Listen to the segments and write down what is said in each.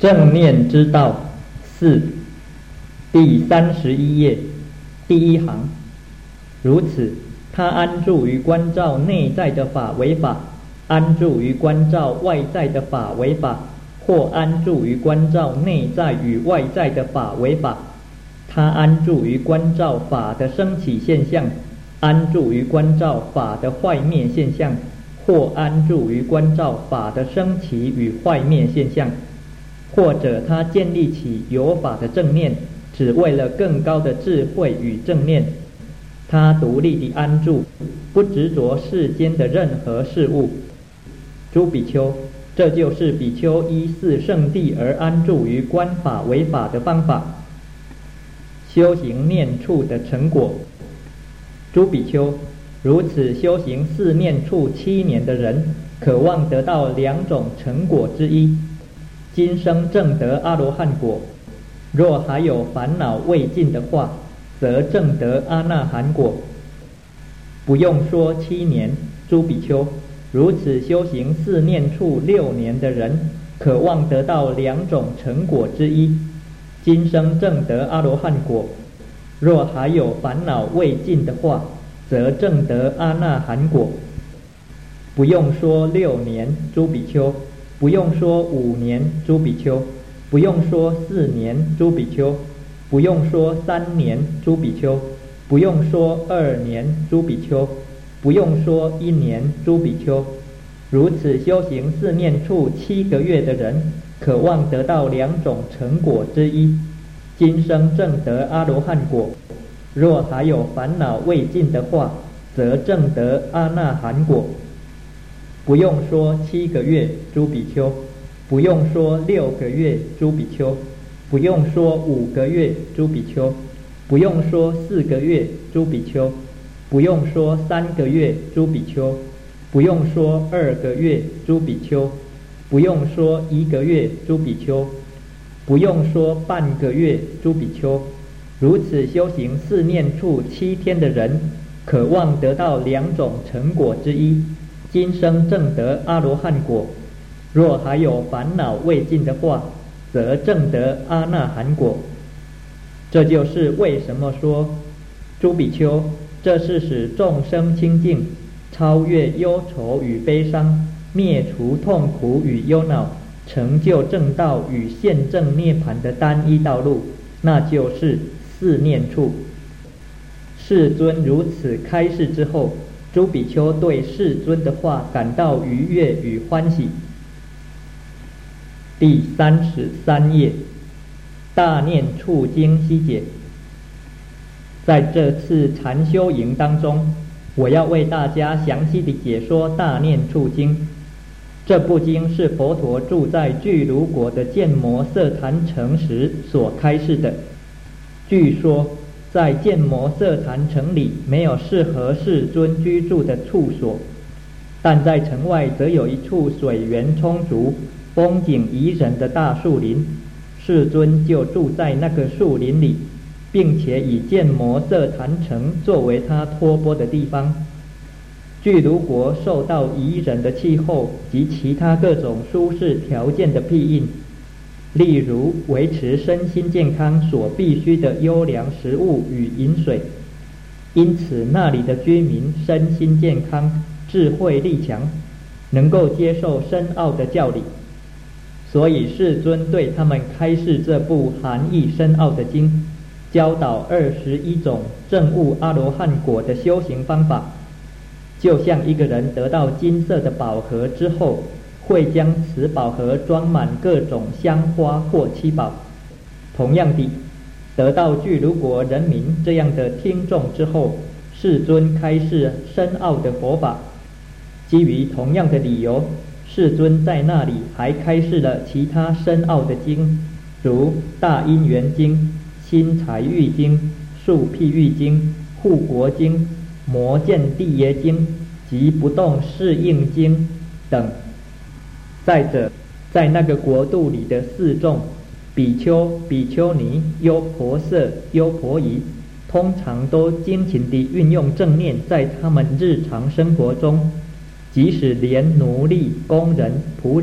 正念之道4，第31页，第一行。如此，他安住于观照内在的法为法，安住于观照外在的法为法，或安住于观照内在与外在的法为法。他安住于观照法的升起现象，安住于观照法的坏灭现象，或安住于观照法的升起与坏灭现象。或者他建立起有法的正念，只为了更高的智慧与正念。他独立地安住，不执着世间的任何事物。诸比丘，这就是比丘依四圣谛而安住于观法为法的方法，修行念处的成果。诸比丘，如此修行四念处7年的人，渴望得到2种成果之一：今生证得阿罗汉果；若还有烦恼未尽的话，则证得阿那含果。不用说7年，诸比丘，如此修行四念处6年的人，渴望得到2种成果之一：今生证得阿罗汉果；若还有烦恼未尽的话，则证得阿那含果。不用说6年，诸比丘，不用说5年，诸比丘，不用说4年，诸比丘，不用说3年，诸比丘，不用说2年，诸比丘，不用说1年，诸比丘。如此修行四念处7个月的人，渴望得到2种成果之一：今生证得阿罗汉果；若还有烦恼未尽的话，则证得阿那含果。不用说7个月，诸比丘，不用说6个月，诸比丘，不用说5个月，诸比丘，不用说4个月，诸比丘，不用说3个月，诸比丘，不用说2个月，诸比丘，不用说1个月，诸比丘，不用说半个月，诸比丘。如此修行四念处7天的人，渴望得到2种成果之一：今生证得阿罗汉果；若还有烦恼未尽的话，则证得阿那含果。这就是为什么说，诸比丘，这是使众生清净，超越忧愁与悲伤，灭除痛苦与忧恼，成就正道与现正涅槃的单一道路，那就是四念处。世尊如此开示之后，诸比丘对世尊的话感到愉悦与欢喜。第33页，大念处经析解。在这次禅修营当中，我要为大家详细地解说大念处经。这部经是佛陀住在俱卢国的犍摩瑟坛城时所开示的。据说在犍摩瑟坛城里没有适合世尊居住的处所，但在城外则有一处水源充足、风景宜人的大树林，世尊就住在那个树林里，并且以犍摩瑟坛城作为他托钵的地方。俱卢国受到宜人的气候及其他各种舒适条件的庇荫，例如维持身心健康所必须的优良食物与饮水，因此那里的居民身心健康，智慧力强，能够接受深奥的教理。所以世尊对他们开示这部含义深奥的经，教导21种证悟阿罗汉果的修行方法。就像一个人得到金色的宝盒之后，会将此宝盒装满各种香花或七宝。同样的，得到俱卢国人民这样的听众之后，世尊开示深奥的佛法。基于同样的理由，世尊在那里还开示了其他深奥的经，如大因缘经、新财喻经、树譬喻经、护国经、摩见地耶经及不动适应经等。再者，在那个国度里的4众比丘、比丘尼、优婆塞、优婆夷，通常都精勤地运用正念在他们日常生活中，即使连奴隶、工人、仆人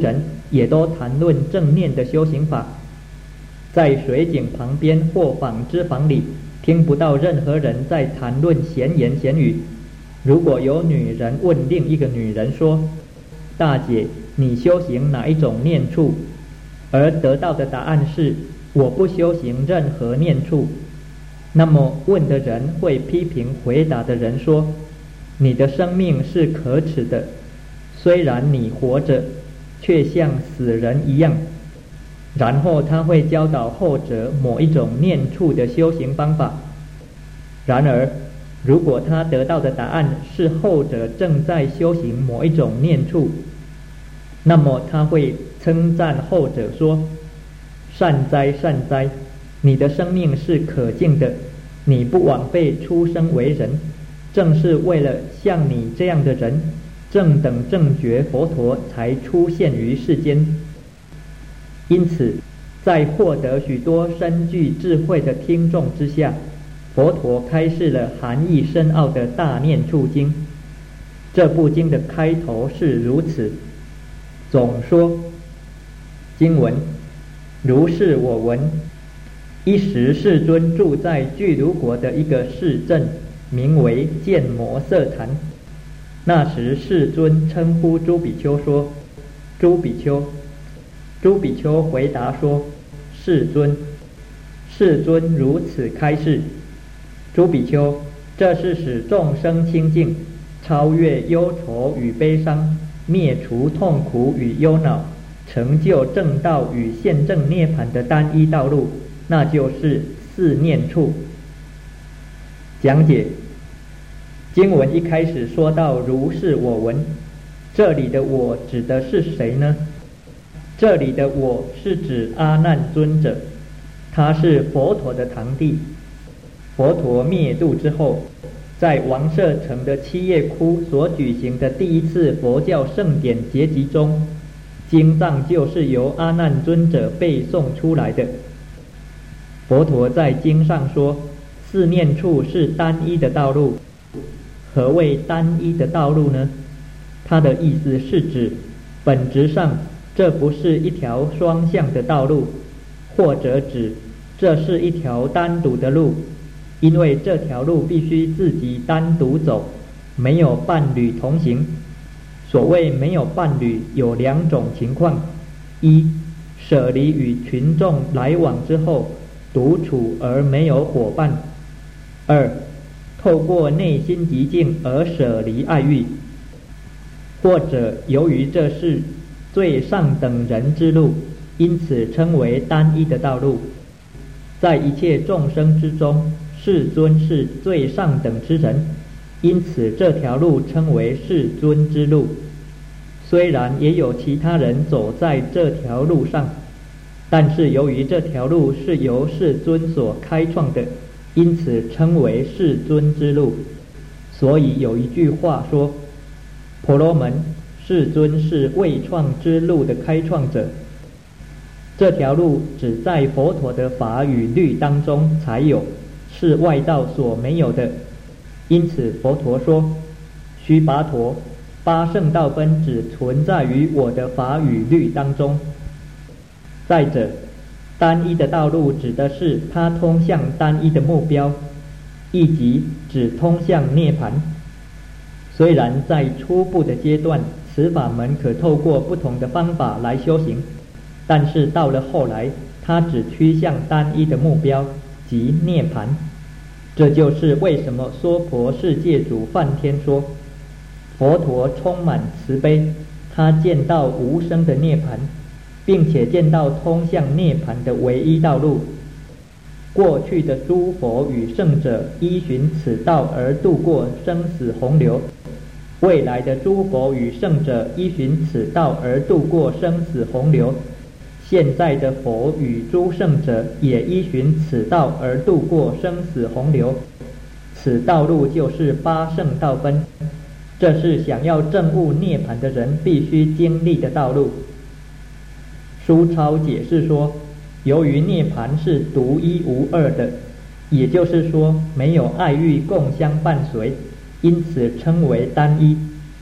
也都谈论正念的修行法。在水井旁边或纺织房里，听不到任何人在谈论闲言闲语。如果有女人问另一个女人说：“大姐，你修行哪一种念处？”而得到的答案是：“我不修行任何念处。”那么问的人会批评回答的人说：“你的生命是可耻的，虽然你活着，却像死人一样。”然后他会教导后者某一种念处的修行方法。然而，如果他得到的答案是后者正在修行某一种念处，那么他会称赞后者说：“善哉善哉，你的生命是可敬的，你不枉费出生为人，正是为了像你这样的人，正等正觉佛陀才出现于世间。”因此，在获得许多深具智慧的听众之下，佛陀开示了含义深奥的大念处经。这部经的开头是如此：总说经文，如是我闻，一时世尊住在俱卢国的一个市镇，名为犍摩瑟坛。那时世尊称呼诸比丘说：“诸比丘。”诸比丘回答说：“世尊。”世尊如此开示：“诸比丘，这是使众生清净，超越忧愁与悲伤，灭除痛苦与忧恼，成就正道与现正涅槃的单一道路，那就是四念处。”讲解经文一开始说到“如是我闻”，这里的我指的是谁呢？这里的我是指阿难尊者，他是佛陀的堂弟。佛陀灭度之后，在王舍城的七叶窟所举行的第一次佛教盛典结集中，经藏就是由阿难尊者背诵出来的。佛陀在经上说，四念处是单一的道路。何谓单一的道路呢？他的意思是指本质上这不是一条双向的道路，或者指这是一条单独的路，因为这条路必须自己单独走，没有伴侣同行。所谓没有伴侣有两种情况：一，舍离与群众来往之后，独处而没有伙伴；二，透过内心极静而舍离爱欲，或者由于这是最上等人之路，因此称为单一的道路。在一切众生之中，世尊是最上等之人，因此这条路称为世尊之路。虽然也有其他人走在这条路上，但是由于这条路是由世尊所开创的，因此称为世尊之路。所以有一句话说，婆罗门，世尊是未创之路的开创者。这条路只在佛陀的法与律当中才有，是外道所没有的。因此佛陀说，须跋陀，八圣道分只存在于我的法与律当中。再者，单一的道路指的是它通向单一的目标，亦即只通向涅槃。虽然在初步的阶段，此法门可透过不同的方法来修行，但是到了后来，它只趋向单一的目标，即涅槃。这就是为什么娑婆世界主梵天说，佛陀充满慈悲，他见到无生的涅槃，并且见到通向涅槃的唯一道路。过去的诸佛与圣者依循此道而度过生死洪流，未来的诸佛与圣者依循此道而度过生死洪流，现在的佛与诸圣者也依循此道而度过生死洪流。此道路就是八圣道分，这是想要证悟涅槃的人必须经历的道路。书超解释说，由于涅槃是独一无二的，也就是说没有爱欲共相伴随，因此称为单一。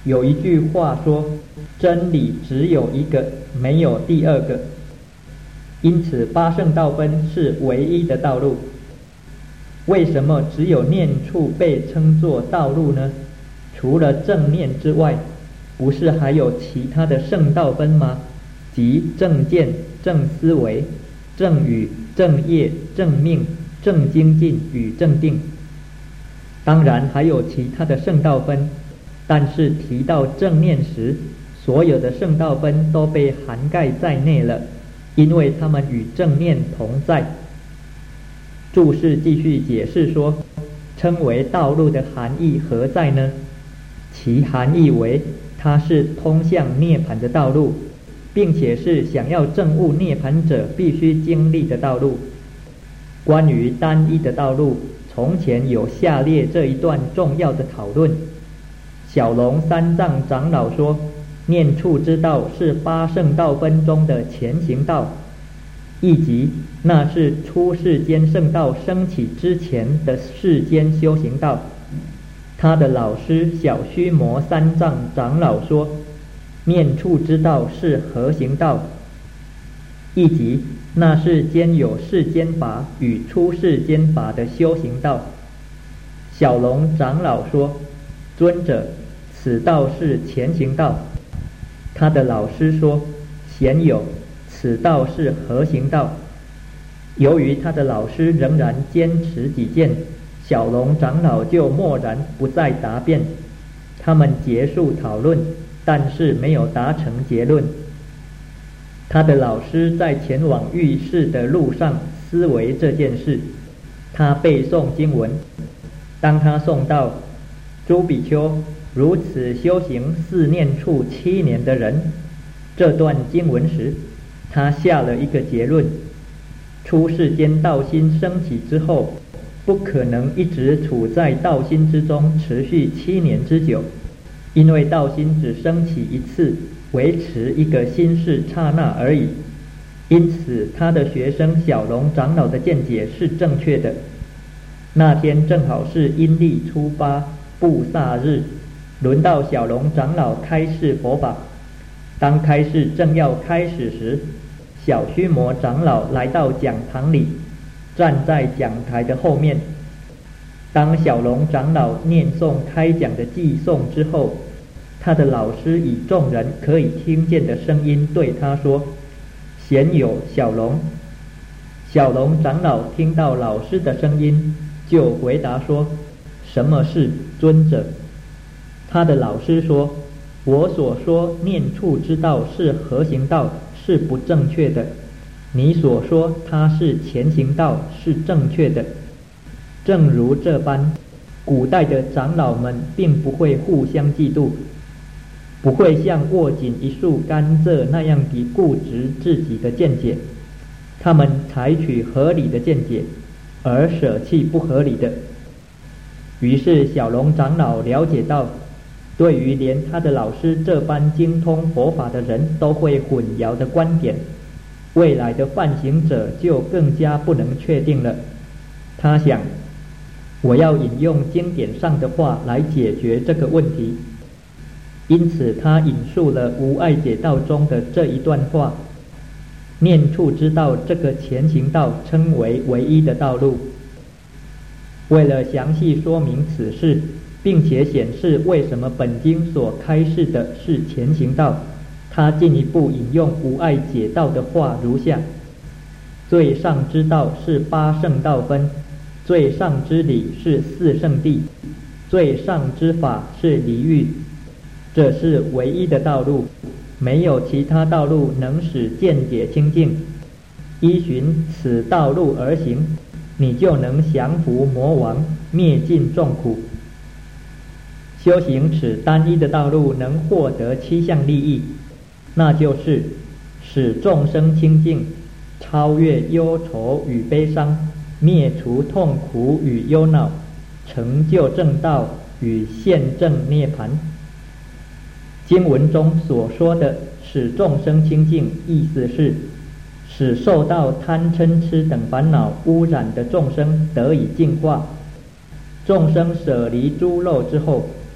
有一句话说，真理只有一个，没有第二个。因此八圣道分是唯一的道路。为什么只有念处被称作道路呢？除了正念之外，不是还有其他的圣道分吗？即正见、正思维、正语、正业、正命、正精进与正定。当然还有其他的圣道分，但是提到正念时，所有的圣道分都被涵盖在内了，因为它们与正念同在。注释继续解释说，称为道路的含义何在呢？其含义为它是通向涅槃的道路，并且是想要证悟涅槃者必须经历的道路。关于单一的道路，从前有下列这一段重要的讨论。小龙三藏长老说，念处之道是八圣道分中的前行道，亦即那是出世间圣道升起之前的世间修行道。他的老师小须摩三藏长老说，念处之道是合行道，亦即那是兼有世间法与出世间法的修行道。小龙长老说，尊者，此道是前行道。他的老师说，贤友，此道是合行道。由于他的老师仍然坚持己见，小龙长老就默然不再答辩。他们结束讨论，但是没有达成结论。他的老师在前往浴室的路上思维这件事，他背诵经文。当他诵到诸比丘，如此修行四念处7年的人这段经文时，他下了一个结论：出世间道心升起之后，不可能一直处在道心之中持续7年之久，因为道心只升起一次，维持一个心事刹那而已。因此他的学生小龙长老的见解是正确的。那天正好是阴历初8布萨日，轮到小龙长老开示佛法。当开示正要开始时，小须摩长老来到讲堂里，站在讲台的后面。当小龙长老念诵开讲的偈颂之后，他的老师以众人可以听见的声音对他说，贤友小龙。小龙长老听到老师的声音，就回答说，什么是尊者？他的老师说，我所说念处之道是合行道，是不正确的。你所说它是前行道，是正确的。正如这般，古代的长老们并不会互相嫉妒，不会像握紧一束甘蔗那样地固执自己的见解。他们采取合理的见解，而舍弃不合理的。于是小龙长老了解到，对于连他的老师这般精通佛法的人都会混淆的观点，未来的犯行者就更加不能确定了。他想，我要引用经典上的话来解决这个问题。因此他引述了无碍解道中的这一段话，念处之道这个前行道称为唯一的道路。为了详细说明此事，并且显示为什么本经所开示的是前行道，他进一步引用无碍解道的话如下：最上之道是八圣道分，最上之理是四圣谛，最上之法是离欲，这是唯一的道路，没有其他道路能使见解清净。依循此道路而行，你就能降伏魔王，灭尽众苦。修行此单一的道路能获得7项利益，那就是使众生清净，超越忧愁与悲伤，灭除痛苦与忧恼，成就正道与现正涅槃。经文中所说的使众生清净，意思是使受到贪嗔痴等烦恼污染的众生得以净化。众生舍离诸漏之后，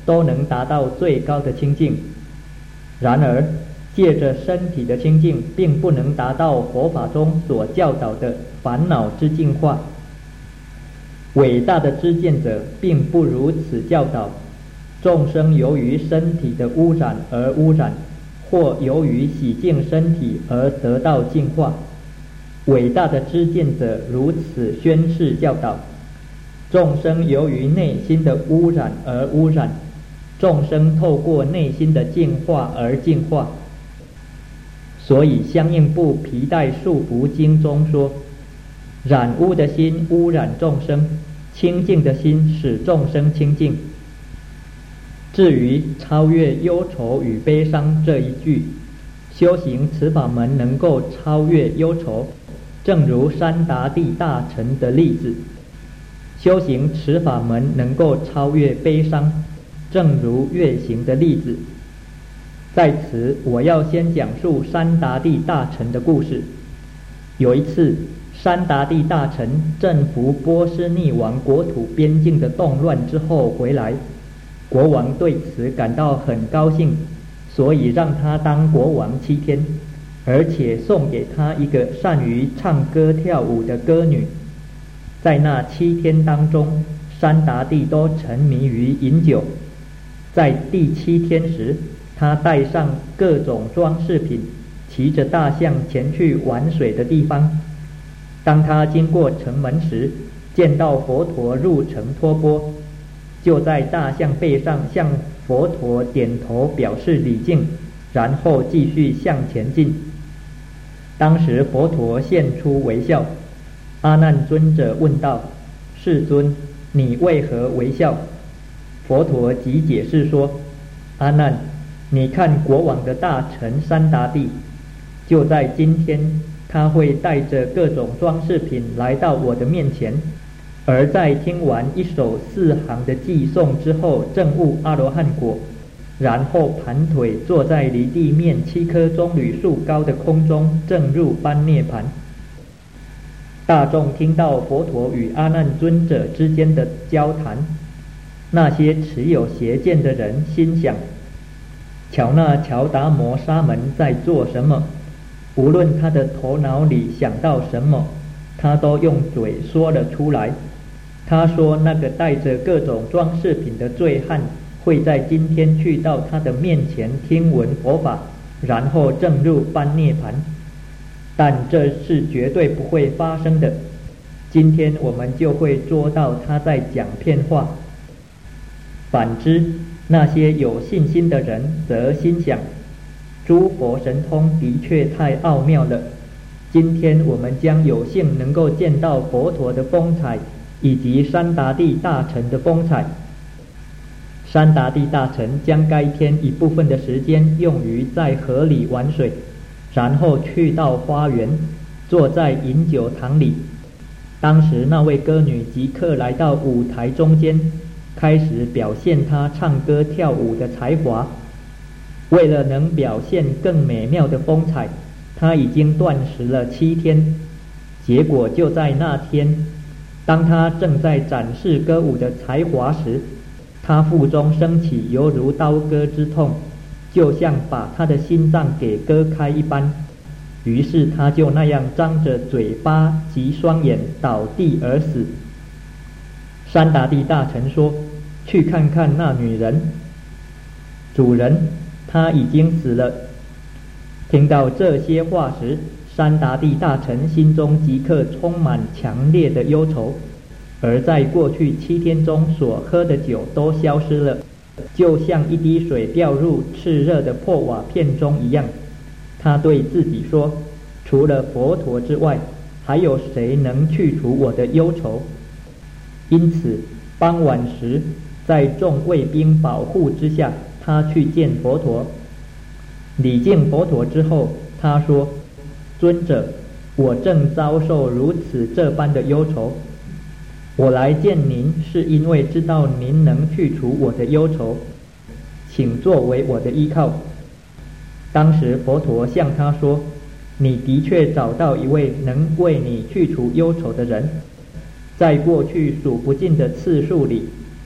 都能达到最高的清净。然而，借着身体的清净，并不能达到佛法中所教导的烦恼之净化。伟大的知见者并不如此教导：众生由于身体的污染而污染，或由于洗净身体而得到净化。伟大的知见者如此宣示教导：众生由于内心的污染而污染，众生透过内心的净化而净化。所以相应部皮带束缚经中说：染污的心污染众生，清净的心使众生清净。至于超越忧愁与悲伤这一句，修行此法门能够超越忧愁，正如三达地大臣的例子；修行此法门能够超越悲伤，正如月行的例子。在此，我要先讲述三达地大臣的故事。有一次，三达地大臣征服波斯匿王国土边境的动乱之后回来，国王对此感到很高兴，所以让他当国王7天，而且送给他一个善于唱歌跳舞的歌女。在那7天当中，三达地都沉迷于饮酒。在第7天时，他带上各种装饰品，骑着大象前去玩水的地方。当他经过城门时，见到佛陀入城托钵，就在大象背上向佛陀点头表示礼敬，然后继续向前进。当时佛陀现出微笑。阿难尊者问道：世尊，你为何微笑？佛陀即解释说：阿难，你看国王的大臣三达地，就在今天，他会带着各种装饰品来到我的面前，而在听完一首4行的偈颂之后，证悟阿罗汉果，然后盘腿坐在离地面7棵棕榈树高的空中，证入般涅盘。大众听到佛陀与阿难尊者之间的交谈，那些持有邪见的人心想：瞧那乔达摩沙门在做什么？无论他的头脑里想到什么，他都用嘴说了出来。他说那个带着各种装饰品的醉汉会在今天去到他的面前听闻佛法，然后证入般涅盘。但这是绝对不会发生的。今天我们就会捉到他在讲骗话。反之，那些有信心的人则心想：诸佛神通的确太奥妙了，今天我们将有幸能够见到佛陀的风采，以及三达地大臣的风采。三达地大臣将该天一部分的时间用于在河里玩水，然后去到花园，坐在饮酒堂里。当时那位歌女即刻来到舞台中间，开始表现她唱歌跳舞的才华。为了能表现更美妙的风采，她已经断食了7天。结果就在那天，当她正在展示歌舞的才华时，她腹中升起犹如刀割之痛，就像把她的心脏给割开一般。于是她就那样张着嘴巴及双眼倒地而死。三达地大臣说：去看看那女人。主人，她已经死了。听到这些话时，三达地大臣心中即刻充满强烈的忧愁，而在过去7天中所喝的酒都消失了，就像一滴水掉入炽热的破瓦片中一样。他对自己说：除了佛陀之外，还有谁能去除我的忧愁？因此傍晚时，在众卫兵保护之下，他去见佛陀。礼敬佛陀之后，他说：尊者，我正遭受如此这般的忧愁，我来见您是因为知道您能去除我的忧愁，请作为我的依靠。当时佛陀向他说：你的确找到一位能为你去除忧愁的人。在过去数不尽的次数里，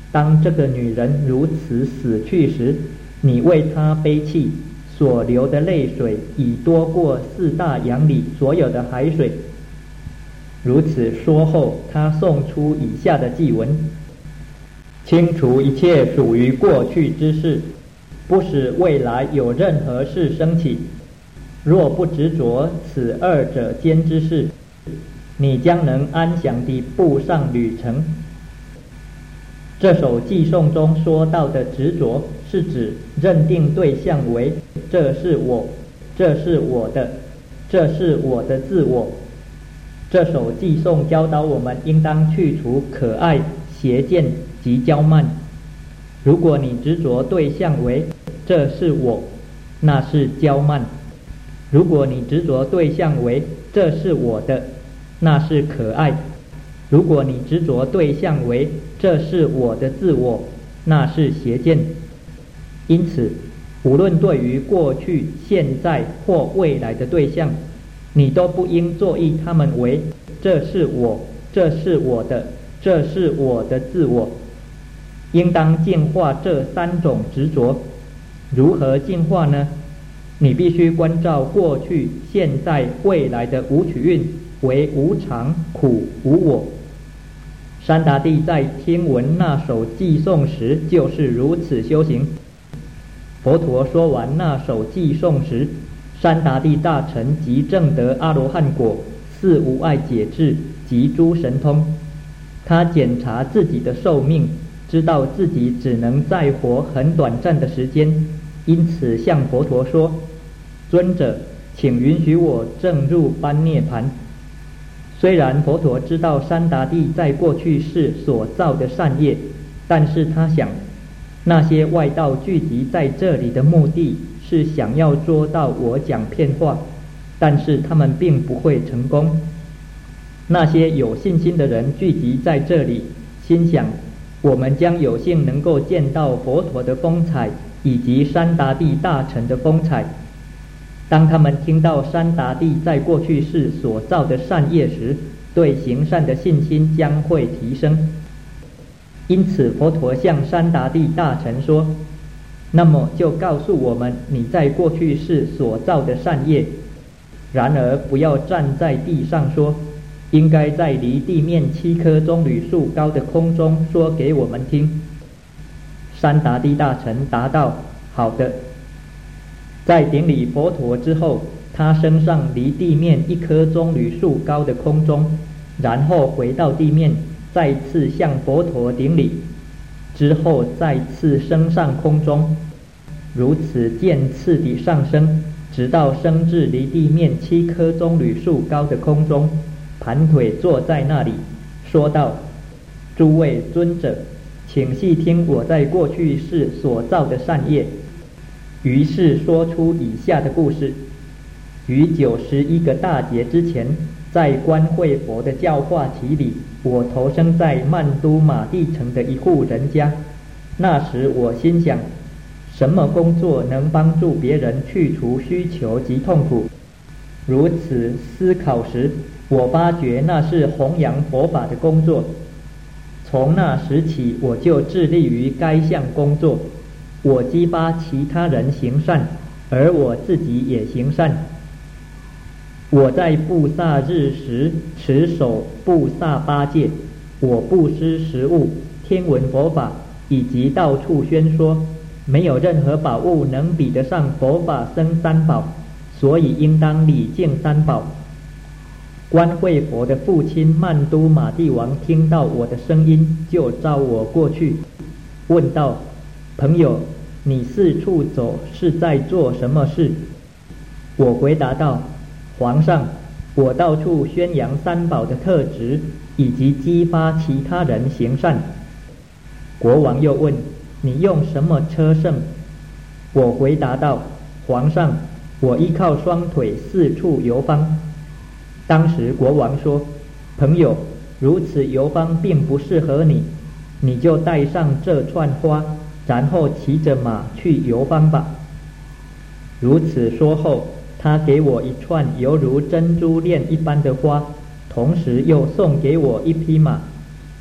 当这个女人如此死去时，你为她悲泣，所流的泪水已多过4大洋里所有的海水。如此说后，他诵出以下的祭文：清除一切属于过去之事，不使未来有任何事升起。若不执着此二者间之事，你将能安详地步上旅程。这首寄颂中说到的执着，是指认定对象为这是我，这是我的，这是我的自我。这首寄颂教导我们应当去除可爱、邪见及骄慢。如果你执着对象为这是我，那是骄慢；如果你执着对象为这是我的，那是可爱；如果你执着对象为这是我的自我，那是邪见。因此，无论对于过去、现在或未来的对象，你都不应作意他们为这是我，这是我的，这是我的自我。应当净化这3种执着。如何净化呢？你必须关照过去、现在、未来的五取运为无常、苦、无我。山达地在听闻那首寄颂时就是如此修行。佛陀说完那首寄颂时，山达地大臣即证得阿罗汉果、4无碍解智及诸神通。他检查自己的寿命，知道自己只能再活很短暂的时间，因此向佛陀说：尊者，请允许我证入般涅槃。虽然佛陀知道山达地在过去世所造的善业，但是他想，那些外道聚集在这里的目的是想要捉到我讲骗话，但是他们并不会成功。那些有信心的人聚集在这里，心想我们将有幸能够见到佛陀的风采以及山达地大臣的风采。当他们听到山达地在过去世所造的善业时，对行善的信心将会提升。因此佛陀向山达地大臣说：那么就告诉我们你在过去世所造的善业，然而不要站在地上说，应该在离地面7棵棕榈树高的空中说给我们听。山达地大臣答道：好的。在顶礼佛陀之后，他升上离地面1棵棕榈树高的空中，然后回到地面，再次向佛陀顶礼，之后再次升上空中，如此渐次地上升，直到升至离地面7棵棕榈树高的空中，盘腿坐在那里，说道：诸位尊者，请细听我在过去世所造的善业。于是说出以下的故事：于91个大劫之前，在观慧佛的教化期里，我投生在曼都马地城的一户人家。那时我心想，什么工作能帮助别人去除需求及痛苦？如此思考时，我发觉那是弘扬佛法的工作。从那时起，我就致力于该项工作。我激发其他人行善，而我自己也行善。我在布萨日时持守布萨8戒，我布施食物、听闻佛法，以及到处宣说。没有任何宝物能比得上佛法僧三宝，所以应当礼敬三宝。观慧佛的父亲曼都马地王听到我的声音，就召我过去，问道：朋友，你四处走是在做什么事？我回答道：皇上，我到处宣扬三宝的特质，以及激发其他人行善。国王又问：你用什么车胜？我回答道：皇上，我依靠双腿四处游方。当时国王说：朋友，如此游方并不适合你，你就带上这串花，然后骑着马去游方吧。如此说后，他给我一串犹如珍珠链一般的花，同时又送给我一匹马。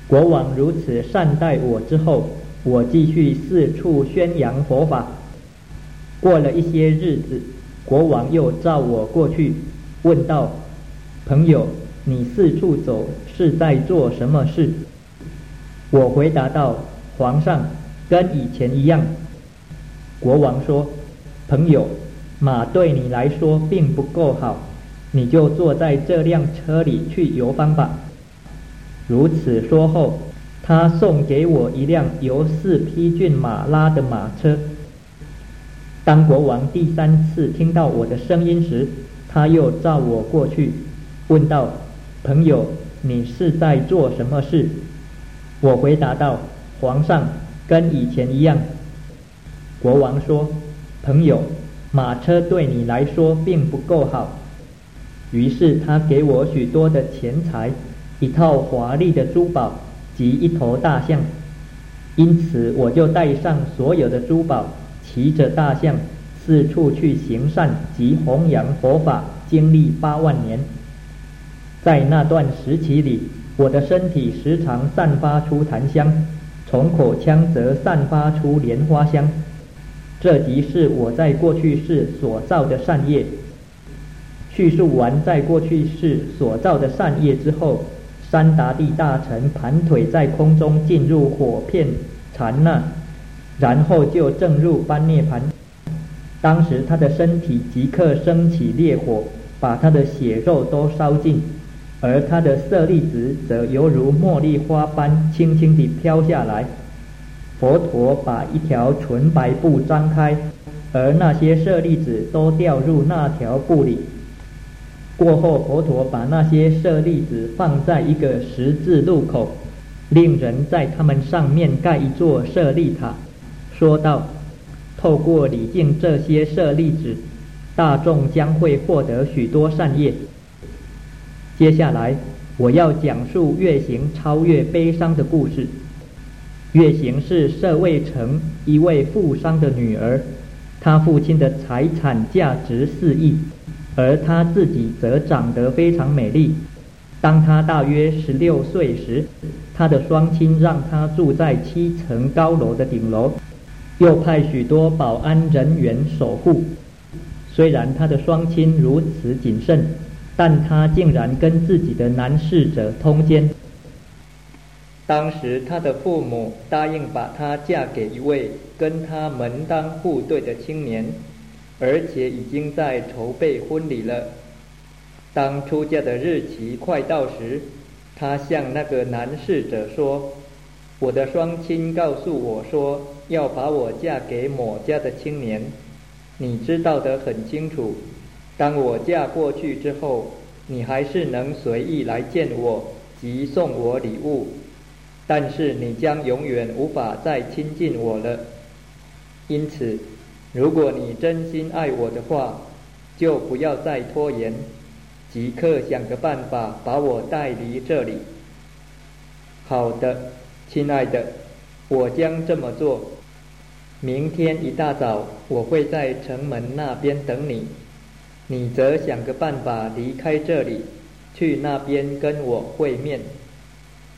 国王如此善待我之后，我继续四处宣扬佛法。过了一些日子，国王又召我过去，问道：朋友，你四处走是在做什么事？我回答道：皇上，跟以前一样。国王说：朋友，马对你来说并不够好，你就坐在这辆车里去游方吧。如此说后，他送给我一辆由4匹骏马拉的马车。当国王第3次听到我的声音时，他又召我过去，问道：朋友，你是在做什么事？我回答道：皇上，跟以前一样。国王说：朋友，马车对你来说并不够好。于是他给我许多的钱财，一套华丽的珠宝及一头大象。因此我就带上所有的珠宝，骑着大象四处去行善及弘扬佛法，经历8万年。在那段时期里，我的身体时常散发出檀香，从口腔则散发出莲花香。这即是我在过去世所造的善业。叙述完在过去世所造的善业之后，三达地大臣盘腿在空中进入火片禅那，然后就证入般涅盘。当时他的身体即刻升起烈火，把他的血肉都烧尽，而他的舍利子则犹如茉莉花般轻轻地飘下来。佛陀把一条纯白布张开，而那些舍利子都掉入那条布里。过后，佛陀把那些舍利子放在一个十字路口，令人在它们上面盖一座舍利塔，说道：透过礼敬这些舍利子，大众将会获得许多善业。接下来我要讲述月行超越悲伤的故事。月行是舍卫城一位富商的女儿，她父亲的财产价值4亿，而她自己则长得非常美丽。当她大约16岁时，她的双亲让她住在7层高楼的顶楼，又派许多保安人员守护。虽然她的双亲如此谨慎，但她竟然跟自己的男侍者通奸。当时她的父母答应把她嫁给一位跟她门当户对的青年，而且已经在筹备婚礼了。当出嫁的日期快到时，她向那个男侍者说：我的双亲告诉我说要把我嫁给某家的青年，你知道得很清楚。当我嫁过去之后，你还是能随意来见我及送我礼物，但是你将永远无法再亲近我了。因此，如果你真心爱我的话，就不要再拖延，即刻想个办法把我带离这里。好的，亲爱的，我将这么做。明天一大早，我会在城门那边等你，你则想个办法离开这里，去那边跟我会面。